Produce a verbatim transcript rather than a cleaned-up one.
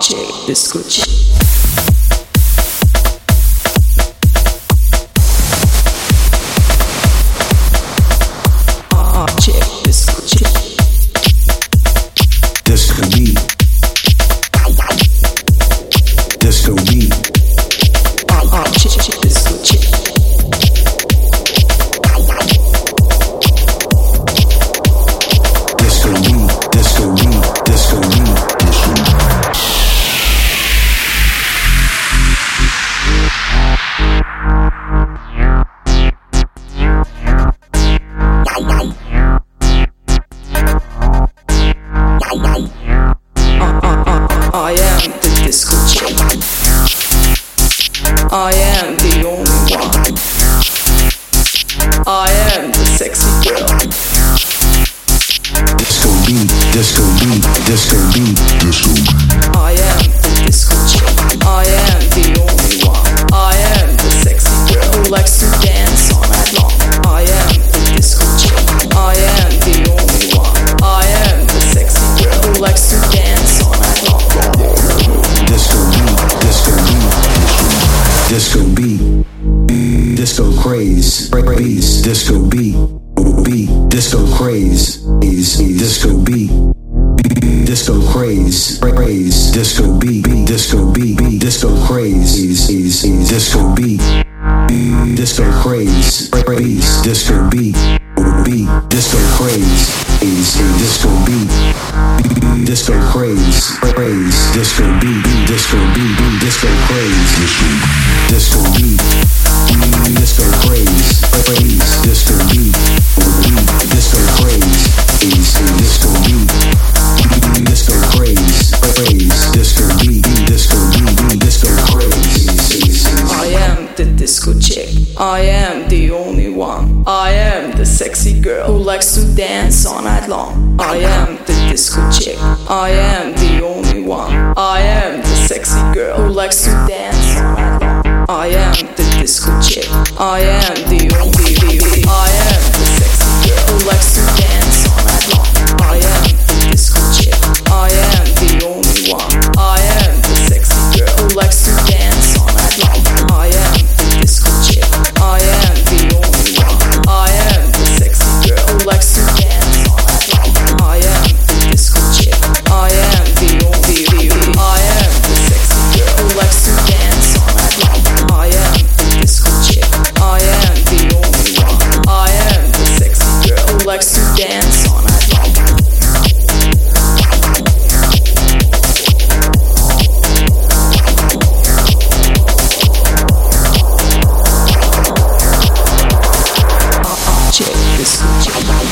check, disco chick. Ah, check, disco chick. Disco beat. Disco beat. Ah, check, check, disco chick. Disco beat. Disco beat. Disco beat. Disco beat. I am the disco chick. I am the only one. I am the sexy girl. Disco beat. Disco beat. Disco beat. Disco beat. I am the disco chick. I am the only one. I am the sexy girl who likes to dance all night long. I am the disco chick. I am the only one. I am the sexy girl who likes to dance all night long. Disco beat. Disco beat. Disco beat. Disco craze. Beats. Disco beat. Beat. Disco craze. Disco beat. Disco craze. Craze. Disco beat. Disco beat. Disco craze. Disco beat. Disco craze. Beats. Disco beat. Beat. Disco craze. Disco beat. Disco craze. Craze. Disco beat. Disco beat. Disco craze. Disco beat. Disco craze. Craze. Disco beat. Beat. Disco craze. Disco beat. Disco craze. Craze. Disco beat. Disco beat. Disco craze. I am the disco chick. I am the only one. I am the sexy girl who likes to dance all night long. I am the disco chick. I am the only one. I am the sexy girl who likes to dance all night long. I am the disco chick. I am the only one. I am the sexy girl who likes to dance all night long. I am the disco chick. I am the only one. I am the sexy girl who likes to dance all night long. I am the disco chick. I am the only one. I am the sexy girl who likes to dance all night long. I am the disco chick. I am the only one. I am the sexy girl who likes to dance all night long. I am the disco chick. I am the only one. I am the sexy girl who likes to dance all night long. Check this.